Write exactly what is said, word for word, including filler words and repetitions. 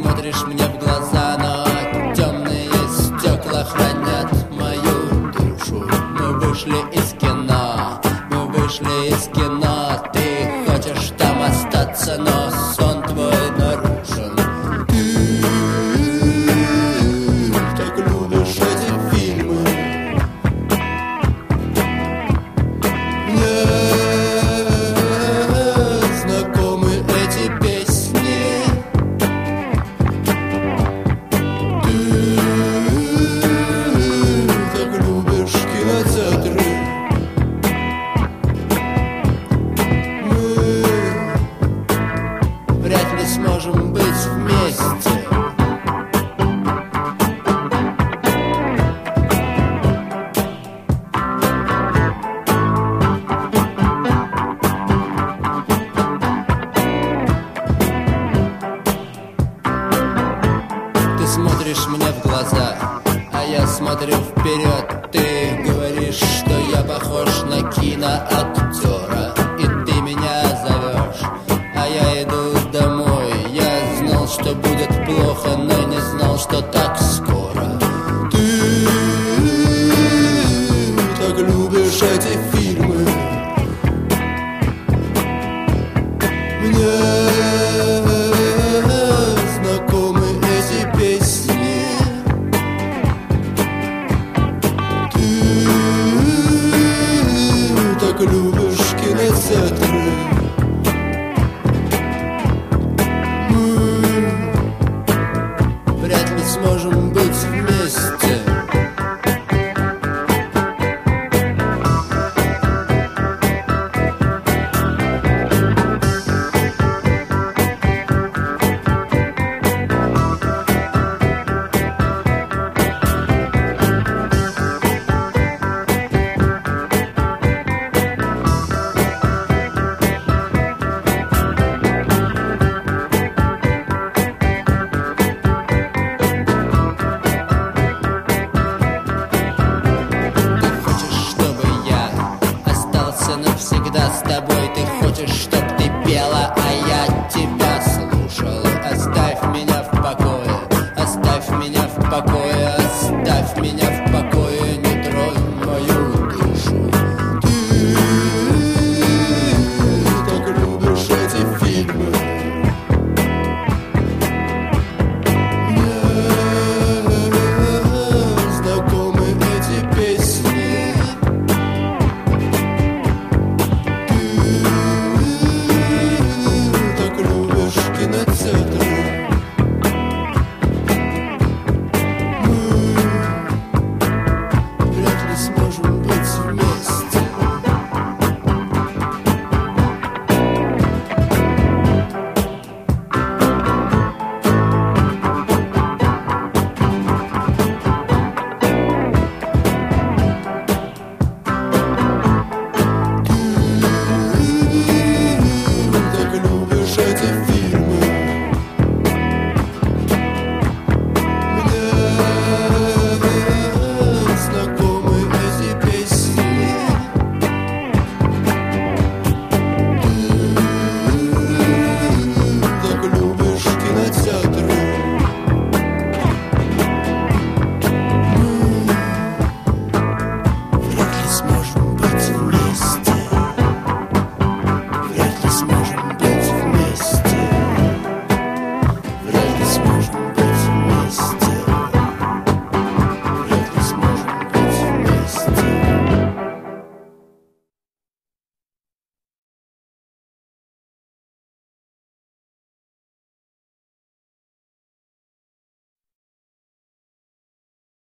смотришь мне в глаза, но темные стекла хранят мою душу. Мы вышли из кино, мы вышли из кино. Ты хочешь там остаться, но сон твой нарушен. Ты так любишь эти фильмы. Мне знакомы эти песни. Ты так любишь кинотеатры. Мы вряд ли сможем быть вместе. Ты смотришь мне в глаза, а я смотрю вперед. Ты говоришь, что я похож на киноактера, и ты меня зовешь, а я иду домой. Я знал, что будет плохо, но не знал, что так скоро. Ты так любишь эти фильмы. Мне знакомы эти песни. Ты так любишь кинотеатры. Мы вряд ли сможем